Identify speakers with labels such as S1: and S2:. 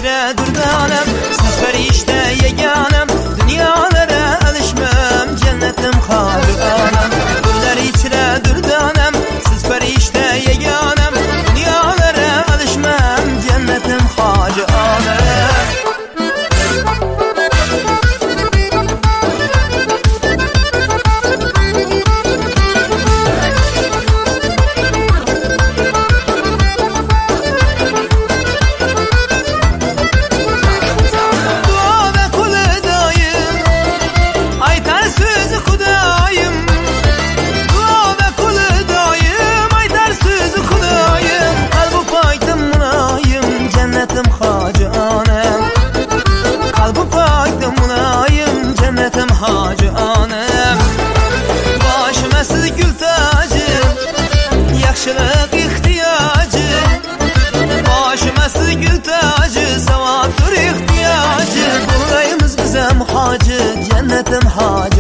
S1: içre durdanem, siz ferişte yeganem, dünyalara alışmam, cennetim hacıanem. Güller içre durdanem, siz ferişte yeganem, dünyalara alışmam, cennetim hacıanem. Hacıanem, başıma siz gül tacı, yaxşılık ihtiyacı. Başıma siz gül tacı, savaptır ihtiyacı. Buradayımız bize muhacı, cennetim hacı.